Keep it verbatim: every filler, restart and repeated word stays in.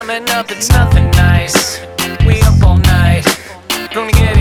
Coming up, it's nothing nice. We up all night, gonna get it.